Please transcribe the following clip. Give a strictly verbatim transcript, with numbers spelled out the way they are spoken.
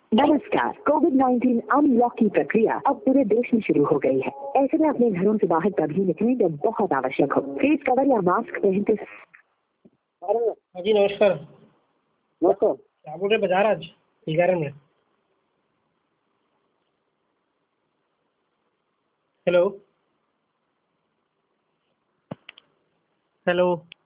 नमस्कार। Covid nineteen unlock की प्रक्रिया अब पूरे देश में शुरू हो गई है। ऐसे में अपने घरों से बाहर तभी निकलें जब बहुत आवश्यक हो। फेस कवर या मास्क पहनते। हाँ जी नमस्कार। नमस्कार। क्या बोल रहे बाजार आज ग्यारह में? Hello hello